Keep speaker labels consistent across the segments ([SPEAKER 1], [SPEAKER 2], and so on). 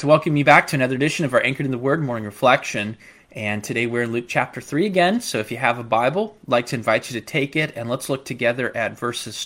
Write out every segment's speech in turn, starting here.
[SPEAKER 1] to welcome you back to another edition of our Anchored in the Word morning reflection. And today we're in Luke chapter 3 again. So if you have a Bible, I'd like to invite you to take it, and let's look together at verses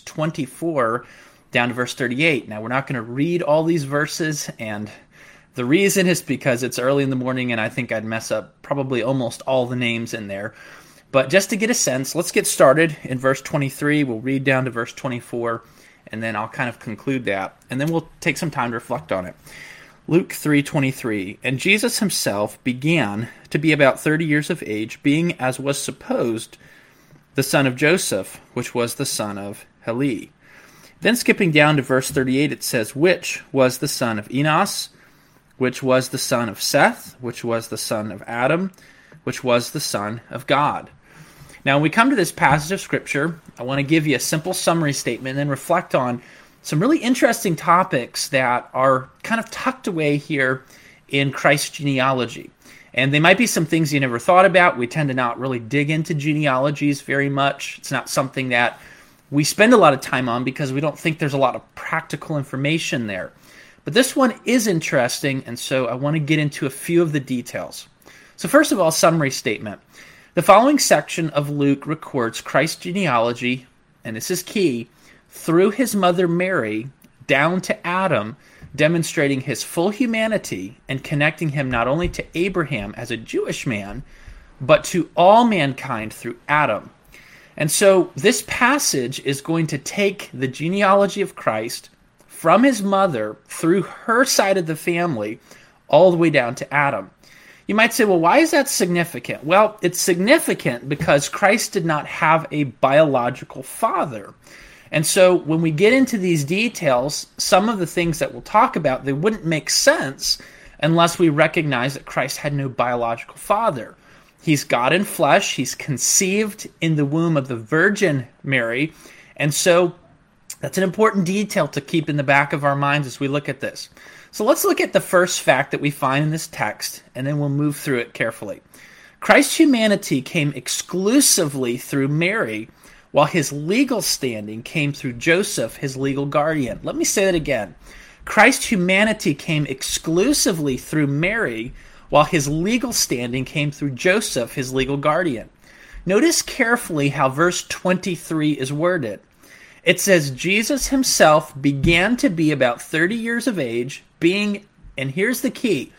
[SPEAKER 1] 24 down to verse 38. Now, we're not going to read all these verses, and the reason is because it's early in the morning, and I think I'd mess up probably almost all the names in there. But just to get a sense, let's get started in verse 23. We'll read down to verse 24, and then I'll kind of conclude that, and then we'll take some time to reflect on it. Luke 3:23, and Jesus himself began to be about 30 years of age, being, as was supposed, the son of Joseph, which was the son of Heli. Then skipping down to verse 38, it says, which was the son of Enos, which was the son of Seth, which was the son of Adam, which was the son of God. Now, when we come to this passage of Scripture, I want to give you a simple summary statement and then reflect on some really interesting topics that are kind of tucked away here in Christ's genealogy. And they might be some things you never thought about. We tend to not really dig into genealogies very much. It's not something that we spend a lot of time on because we don't think there's a lot of practical information there. But this one is interesting, and so I want to get into a few of the details. So first of all, summary statement. The following section of Luke records Christ's genealogy, and this is key, through his mother Mary down to Adam, demonstrating his full humanity and connecting him not only to Abraham as a Jewish man, but to all mankind through Adam. And so this passage is going to take the genealogy of Christ from his mother through her side of the family all the way down to Adam. You might say, well, why is that significant? Well, it's significant because Christ did not have a biological father. And so when we get into these details, some of the things that we'll talk about, they wouldn't make sense unless we recognize that Christ had no biological father. He's God in flesh. He's conceived in the womb of the Virgin Mary. And so that's an important detail to keep in the back of our minds as we look at this. So let's look at the first fact that we find in this text, and then we'll move through it carefully. Christ's humanity came exclusively through Mary, while his legal standing came through Joseph, his legal guardian. Let me say that again. Christ's humanity came exclusively through Mary, while his legal standing came through Joseph, his legal guardian. Notice carefully how verse 23 is worded. It says, Jesus himself began to be about 30 years of age, being, and here's the key,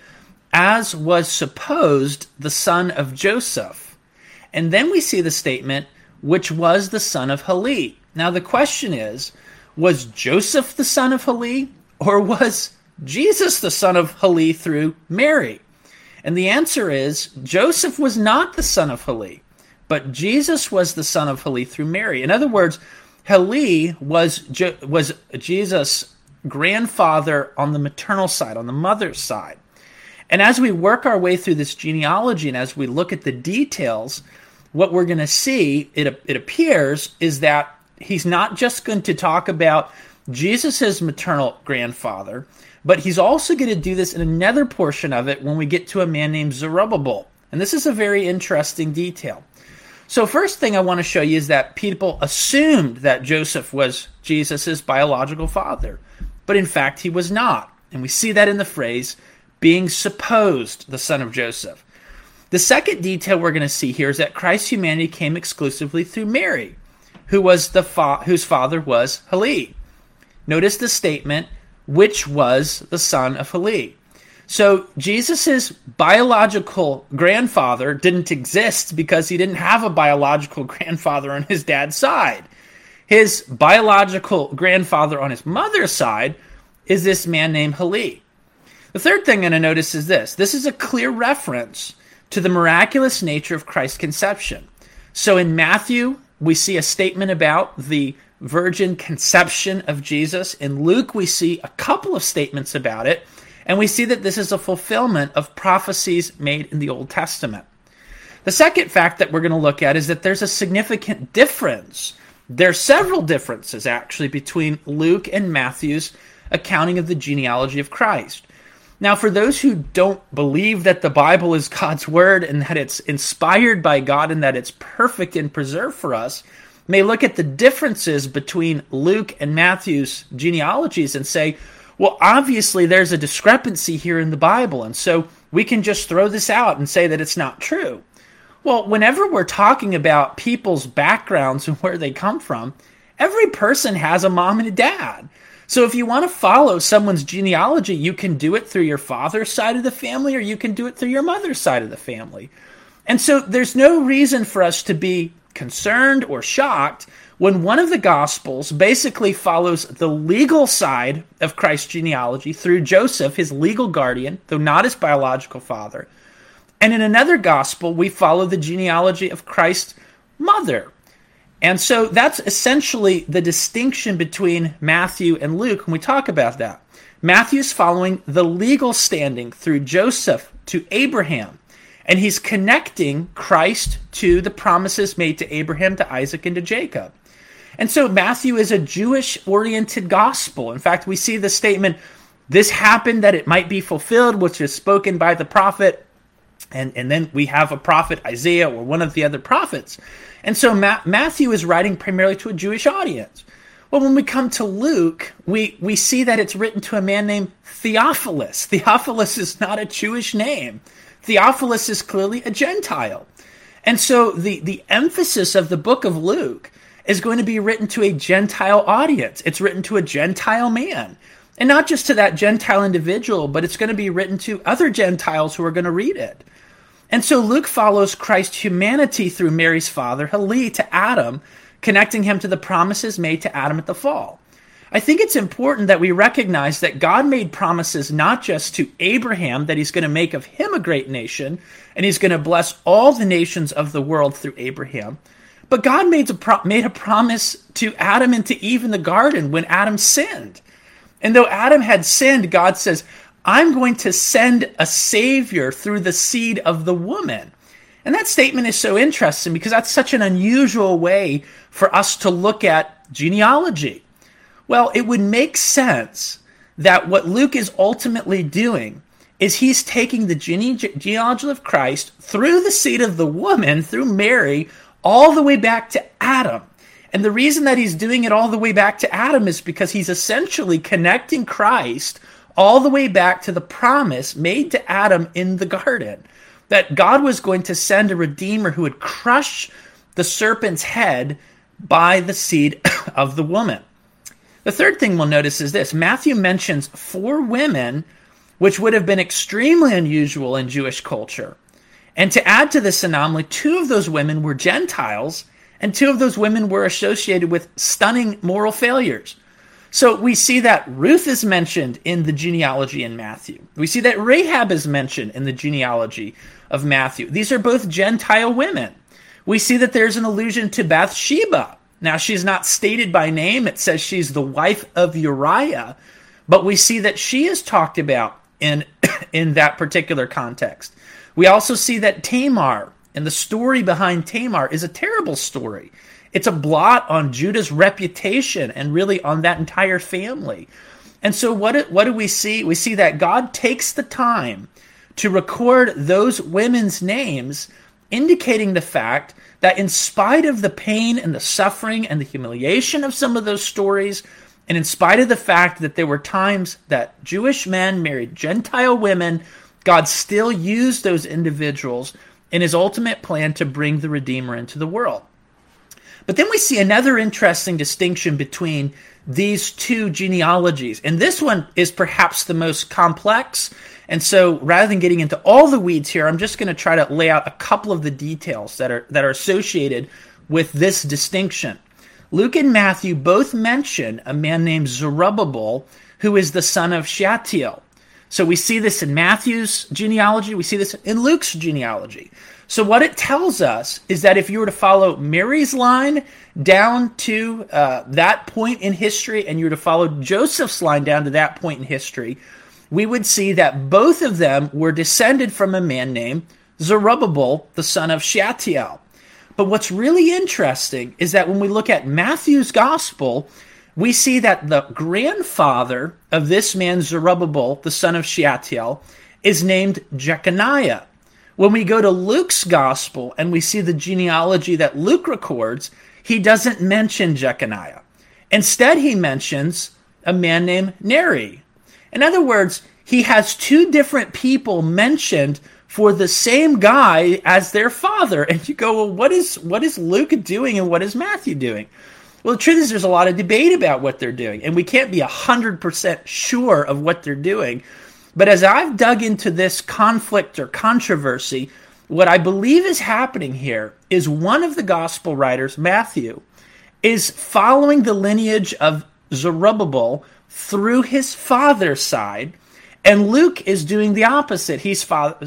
[SPEAKER 1] as was supposed, the son of Joseph. And then we see the statement, which was the son of Heli. Now the question is, was Joseph the son of Heli, or was Jesus the son of Heli through Mary? And the answer is, Joseph was not the son of Heli, but Jesus was the son of Heli through Mary. In other words, Heli was Jesus' grandfather on the maternal side, on the mother's side. And as we work our way through this genealogy and as we look at the details, what we're going to see, it appears, is that he's not just going to talk about Jesus' maternal grandfather, but he's also going to do this in another portion of it when we get to a man named Zerubbabel. And this is a very interesting detail. So first thing I want to show you is that people assumed that Joseph was Jesus' biological father, but in fact he was not. And we see that in the phrase, being supposed the son of Joseph. The second detail we're going to see here is that Christ's humanity came exclusively through Mary, whose father was Heli. Notice the statement, which was the son of Heli. So Jesus' biological grandfather didn't exist because he didn't have a biological grandfather on his dad's side. His biological grandfather on his mother's side is this man named Heli. The third thing I'm going to notice is this. This is a clear reference to the miraculous nature of Christ's conception. So in Matthew, we see a statement about the virgin conception of Jesus. In Luke, we see a couple of statements about it, and we see that this is a fulfillment of prophecies made in the Old Testament. The second fact that we're going to look at is that there's a significant difference. There are several differences, actually, between Luke and Matthew's accounting of the genealogy of Christ. Now, for those who don't believe that the Bible is God's word and that it's inspired by God and that it's perfect and preserved for us, may look at the differences between Luke and Matthew's genealogies and say, Well, obviously there's a discrepancy here in the Bible, and so we can just throw this out and say that it's not true. Well, whenever we're talking about people's backgrounds and where they come from, every person has a mom and a dad. So if you want to follow someone's genealogy, you can do it through your father's side of the family, or you can do it through your mother's side of the family. And so there's no reason for us to be concerned or shocked when one of the Gospels basically follows the legal side of Christ's genealogy through Joseph, his legal guardian, though not his biological father. And in another Gospel, we follow the genealogy of Christ's mother. And so that's essentially the distinction between Matthew and Luke when we talk about that. Matthew's following the legal standing through Joseph to Abraham, and he's connecting Christ to the promises made to Abraham, to Isaac, and to Jacob. And so Matthew is a Jewish-oriented gospel. In fact, we see the statement, this happened that it might be fulfilled, which is spoken by the prophet. And then we have a prophet, Isaiah, or one of the other prophets. And so Matthew is writing primarily to a Jewish audience. Well, when we come to Luke, we see that it's written to a man named Theophilus. Theophilus is not a Jewish name. Theophilus is clearly a Gentile. And so the emphasis of the book of Luke is going to be written to a Gentile audience. It's written to a Gentile man. And not just to that Gentile individual, but it's going to be written to other Gentiles who are going to read it. And so Luke follows Christ's humanity through Mary's father, Heli, to Adam, connecting him to the promises made to Adam at the fall. I think it's important that we recognize that God made promises not just to Abraham, that he's going to make of him a great nation, and he's going to bless all the nations of the world through Abraham, but God made a promise to Adam and to Eve in the garden when Adam sinned. And though Adam had sinned, God says, I'm going to send a Savior through the seed of the woman. And that statement is so interesting because that's such an unusual way for us to look at genealogy. Well, it would make sense that what Luke is ultimately doing is he's taking the genealogy of Christ through the seed of the woman, through Mary, all the way back to Adam. And the reason that he's doing it all the way back to Adam is because he's essentially connecting Christ all the way back to the promise made to Adam in the garden, that God was going to send a Redeemer who would crush the serpent's head by the seed of the woman. The third thing we'll notice is this. Matthew mentions 4 women, which would have been extremely unusual in Jewish culture. And to add to this anomaly, 2 of those women were Gentiles, and 2 of those women were associated with stunning moral failures. So we see that Ruth is mentioned in the genealogy in Matthew. We see that Rahab is mentioned in the genealogy of Matthew. These are both Gentile women. We see that there's an allusion to Bathsheba. Now, she's not stated by name. It says she's the wife of Uriah, but we see that she is talked about in that particular context. We also see that Tamar, and the story behind Tamar, is a terrible story. It's a blot on Judah's reputation and really on that entire family. And so what do we see? We see that God takes the time to record those women's names, indicating the fact that in spite of the pain and the suffering and the humiliation of some of those stories, and in spite of the fact that there were times that Jewish men married Gentile women, God still used those individuals in his ultimate plan to bring the Redeemer into the world. But then we see another interesting distinction between these 2 genealogies. And this one is perhaps the most complex. And so rather than getting into all the weeds here, I'm just going to try to lay out a couple of the details that are associated with this distinction. Luke and Matthew both mention a man named Zerubbabel, who is the son of Shealtiel. So we see this in Matthew's genealogy. We see this in Luke's genealogy. So what it tells us is that if you were to follow Mary's line down to that point in history, and you were to follow Joseph's line down to that point in history, we would see that both of them were descended from a man named Zerubbabel, the son of Shealtiel. But what's really interesting is that when we look at Matthew's gospel, we see that the grandfather of this man, Zerubbabel, the son of Shealtiel, is named Jeconiah. When we go to Luke's gospel and we see the genealogy that Luke records, he doesn't mention Jeconiah. Instead, he mentions a man named Neri. In other words, he has two different people mentioned for the same guy as their father. And you go, well, what is Luke doing and what is Matthew doing? Well, the truth is there's a lot of debate about what they're doing, and we can't be 100% sure of what they're doing. But as I've dug into this conflict or controversy, what I believe is happening here is one of the gospel writers, Matthew, is following the lineage of Zerubbabel through his father's side, and Luke is doing the opposite. He's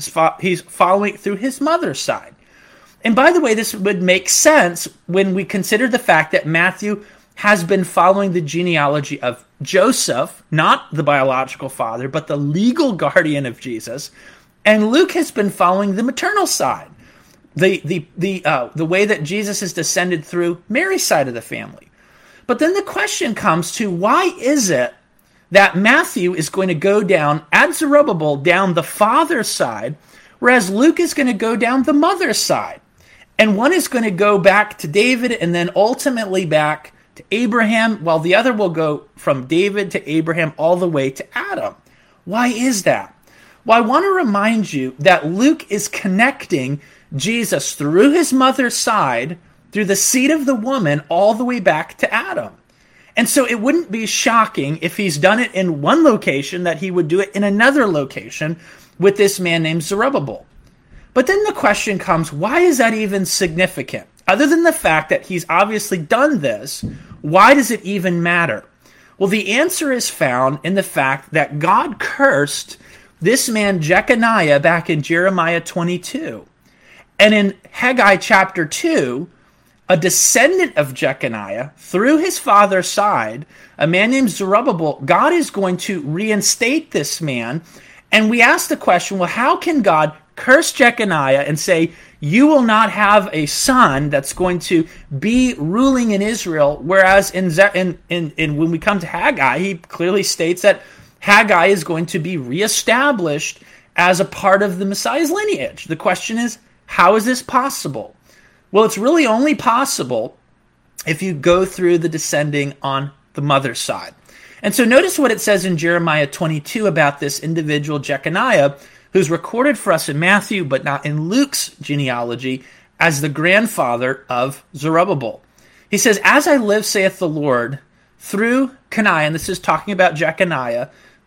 [SPEAKER 1] following through his mother's side. And by the way, this would make sense when we consider the fact that Matthew has been following the genealogy of Joseph, not the biological father, but the legal guardian of Jesus, and Luke has been following the maternal side, the way that Jesus is descended through Mary's side of the family. But then the question comes to, why is it that Matthew is going to go down, at Zerubbabel, down the father's side, whereas Luke is going to go down the mother's side? And one is going to go back to David and then ultimately back to Abraham, while the other will go from David to Abraham all the way to Adam. Why is that? Well, I want to remind you that Luke is connecting Jesus through his mother's side, through the seed of the woman, all the way back to Adam. And so it wouldn't be shocking if he's done it in one location that he would do it in another location with this man named Zerubbabel. But then the question comes, why is that even significant? Other than the fact that he's obviously done this, why does it even matter? Well, the answer is found in the fact that God cursed this man Jeconiah back in Jeremiah 22. And in Haggai chapter 2, a descendant of Jeconiah, through his father's side, a man named Zerubbabel, God is going to reinstate this man. And we ask the question, well, how can God curse Jeconiah and say, you will not have a son that's going to be ruling in Israel, whereas in when we come to Haggai, he clearly states that Haggai is going to be reestablished as a part of the Messiah's lineage. The question is, how is this possible? Well, it's really only possible if you go through the descending on the mother's side. And so notice what it says in Jeremiah 22 about this individual Jeconiah, who's recorded for us in Matthew, but not in Luke's genealogy, as the grandfather of Zerubbabel. He says, as I live, saith the Lord, through Coniah, and this is talking about Jeconiah,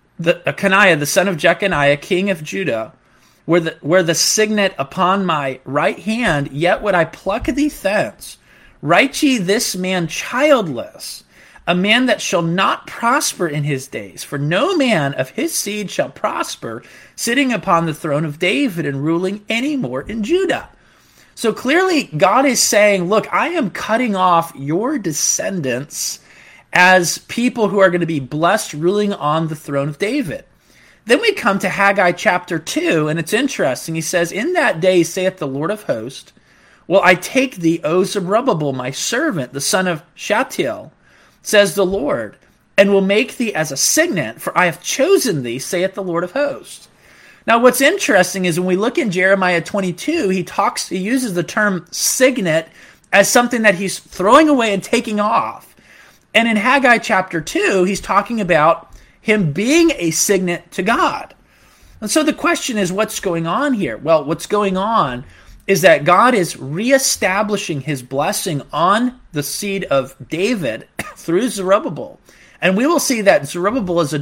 [SPEAKER 1] Coniah, the son of Jeconiah, king of Judah, where the signet upon my right hand, yet would I pluck thee thence. Write ye this man childless, a man that shall not prosper in his days, for no man of his seed shall prosper, sitting upon the throne of David and ruling any more in Judah. So clearly God is saying, look, I am cutting off your descendants as people who are going to be blessed ruling on the throne of David. Then we come to Haggai chapter 2, and it's interesting. He says, in that day, saith the Lord of hosts, will I take thee, O Zerubbabel, my servant, the son of Shealtiel, says the Lord, and will make thee as a signet, for I have chosen thee, saith the Lord of hosts. Now, what's interesting is when we look in Jeremiah 22, he uses the term signet as something that he's throwing away and taking off. And in Haggai chapter 2, he's talking about him being a signet to God. And so the question is, what's going on here? Well, what's going on is that God is reestablishing his blessing on the seed of David through Zerubbabel. And we will see that Zerubbabel is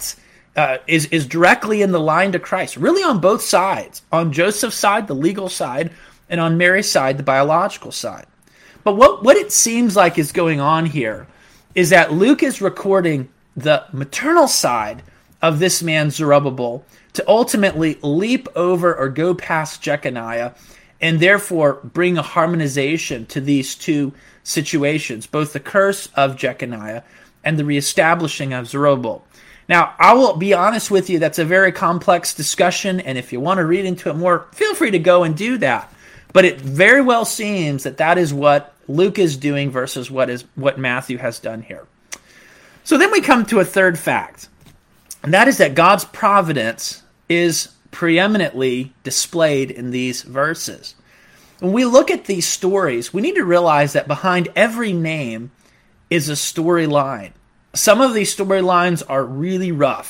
[SPEAKER 1] is directly in the line to Christ, really on both sides, on Joseph's side, the legal side, and on Mary's side, the biological side. But what it seems like is going on here is that Luke is recording the maternal side of this man Zerubbabel to ultimately leap over or go past Jeconiah and therefore bring a harmonization to these two situations, both the curse of Jeconiah and the reestablishing of Zerubbabel. Now, I will be honest with you, that's a very complex discussion, and if you want to read into it more, feel free to go and do that. But it very well seems that that is what Luke is doing versus what Matthew has done here. So then we come to a third fact, and that is that God's providence is preeminently displayed in these verses. When we look at these stories, we need to realize that behind every name is a storyline. Some of these storylines are really rough,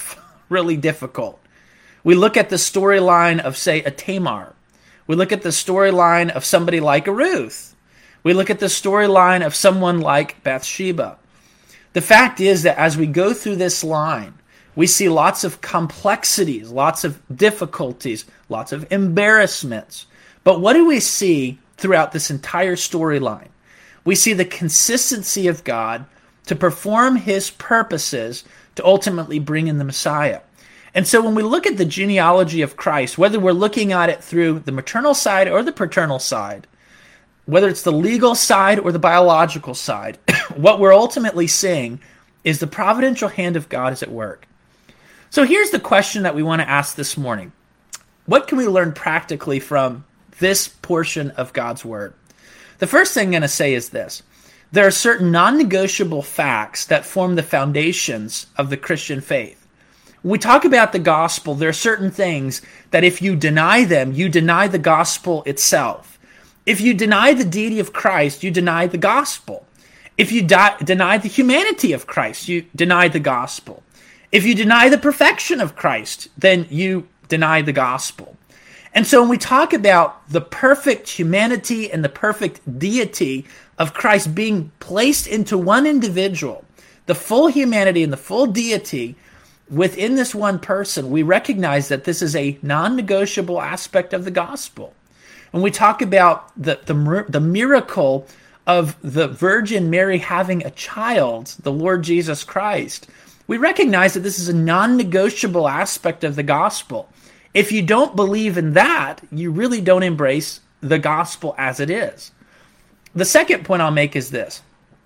[SPEAKER 1] really difficult. We look at the storyline of, say, a Tamar. We look at the storyline of somebody like a Ruth. We look at the storyline of someone like Bathsheba. The fact is that as we go through this line, we see lots of complexities, lots of difficulties, lots of embarrassments. But what do we see throughout this entire storyline? We see the consistency of God to perform his purposes to ultimately bring in the Messiah. And so when we look at the genealogy of Christ, whether we're looking at it through the maternal side or the paternal side, whether it's the legal side or the biological side, what we're ultimately seeing is the providential hand of God is at work. So here's the question that we want to ask this morning. What can we learn practically from this portion of God's Word? The first thing I'm going to say is this. There are certain non-negotiable facts that form the foundations of the Christian faith. When we talk about the gospel, there are certain things that if you deny them, you deny the gospel itself. If you deny the deity of Christ, you deny the gospel. If you deny the humanity of Christ, you deny the gospel. If you deny the perfection of Christ, then you deny the gospel. And so when we talk about the perfect humanity and the perfect deity of Christ being placed into one individual, the full humanity and the full deity within this one person, we recognize that this is a non-negotiable aspect of the gospel. When we talk about the miracle of the Virgin Mary having a child, the Lord Jesus Christ, we recognize that this is a non-negotiable aspect of the gospel. If you don't believe in that, you really don't embrace the gospel as it is. The second point I'll make is this.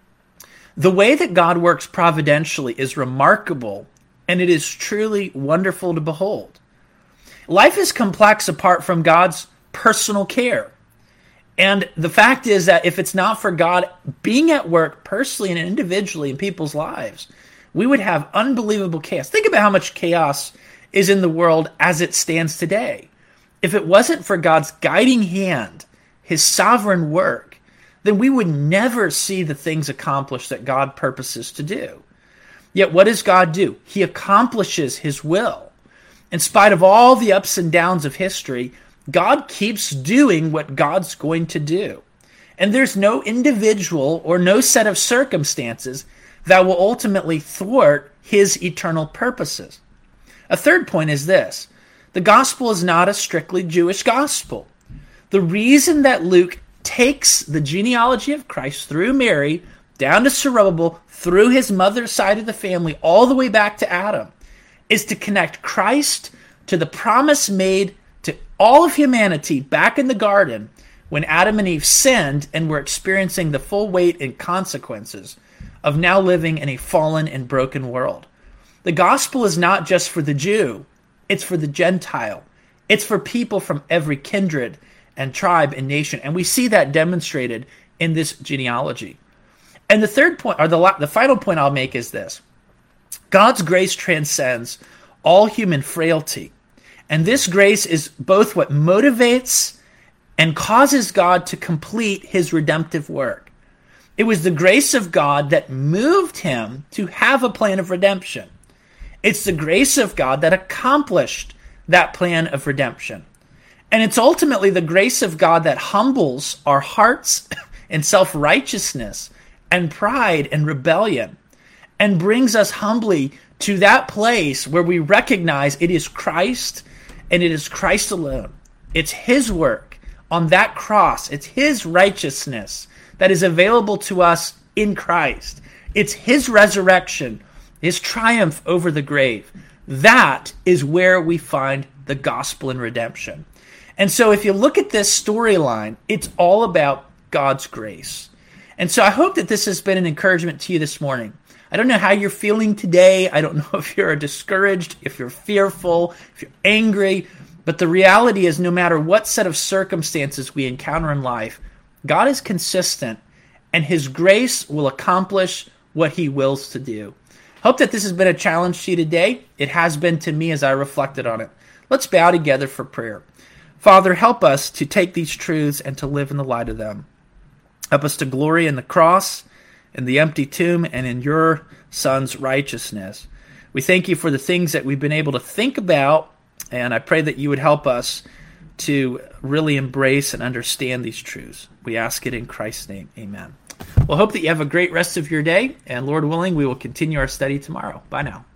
[SPEAKER 1] The way that God works providentially is remarkable, and it is truly wonderful to behold. Life is complex apart from God's personal care. And the fact is that if it's not for God being at work personally and individually in people's lives, we would have unbelievable chaos. Think about how much chaos is in the world as it stands today. If it wasn't for God's guiding hand, his sovereign work, then we would never see the things accomplished that God purposes to do. Yet what does God do? He accomplishes his will. In spite of all the ups and downs of history, God keeps doing what God's going to do. And there's no individual or no set of circumstances that will ultimately thwart his eternal purposes. A third point is this. The gospel is not a strictly Jewish gospel. The reason that Luke takes the genealogy of Christ through Mary, down to Zerubbabel, through his mother's side of the family, all the way back to Adam, is to connect Christ to the promise made to all of humanity back in the garden when Adam and Eve sinned and were experiencing the full weight and consequences of now living in a fallen and broken world. The gospel is not just for the Jew, it's for the Gentile. It's for people from every kindred and tribe and nation. And we see that demonstrated in this genealogy. And the third point, or the final point I'll make is this. God's grace transcends all human frailty. And this grace is both what motivates and causes God to complete his redemptive work. It was the grace of God that moved him to have a plan of redemption. It's the grace of God that accomplished that plan of redemption. And it's ultimately the grace of God that humbles our hearts in self-righteousness and pride and rebellion and brings us humbly to that place where we recognize it is Christ and it is Christ alone. It's his work on that cross. It's his righteousness that is available to us in Christ. It's his resurrection, his triumph over the grave. That is where we find the gospel and redemption. And so if you look at this storyline, it's all about God's grace. And so I hope that this has been an encouragement to you this morning. I don't know how you're feeling today. I don't know if you're discouraged, if you're fearful, if you're angry. But the reality is no matter what set of circumstances we encounter in life, God is consistent and his grace will accomplish what he wills to do. Hope that this has been a challenge to you today. It has been to me as I reflected on it. Let's bow together for prayer. Father, help us to take these truths and to live in the light of them. Help us to glory in the cross, in the empty tomb, and in your Son's righteousness. We thank you for the things that we've been able to think about, and I pray that you would help us to really embrace and understand these truths. We ask it in Christ's name. Amen. Well, hope that you have a great rest of your day, and Lord willing, we will continue our study tomorrow. Bye now.